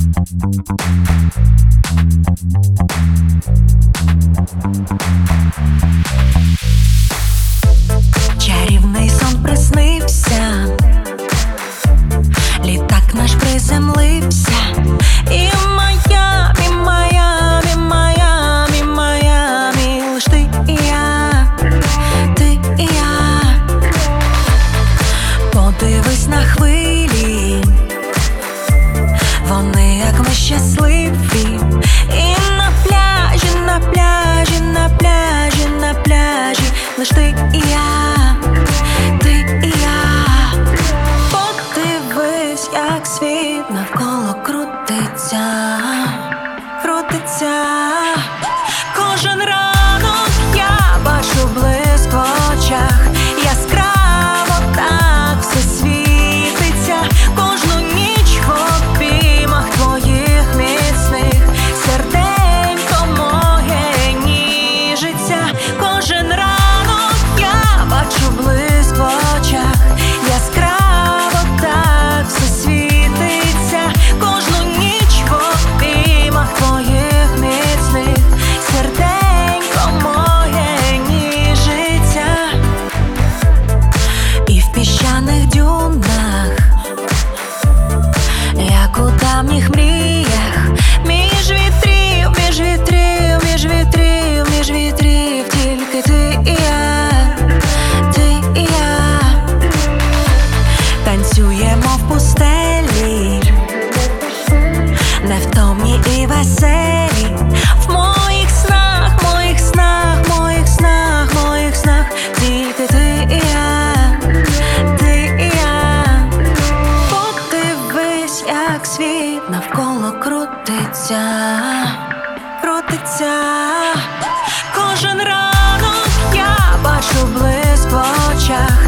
Чарівний сон приснився, літак наш приземлився, і Майамі, Майамі, Майамі, Майамі, лиш ти і я, ти і я. Подивись на хвилі, вони як ми щасливі, і на пляжі, на пляжі, на пляжі, на пляжі, лиш ти і я, ти і я. Подивись, як світ навколо крутиться, крутиться. Кожен ранок я бачу блиск в очах, яскраво так все світиться. Кожну ніч в обіймах твоїх міцних серденько моє ніжиться. Кожен ранок я бачу блиск в очах, яскраво так все світиться. Кожну ніч в обіймах твоїх міцних серденько моє ніжиться. І в піщаних дюнах, як у давніх мріях, між вітрів, між вітрів, між вітрів, між вітрів, тільки ти і я, ти і я. Танцюємо в пустелі, невтомні і веселі. В моїх снах, моїх снах, моїх снах, моїх снах, тільки ти і я, ти і я. Подивись, як світ навколо крутиться, крутиться. Кожен ранок я бачу блиск в очах,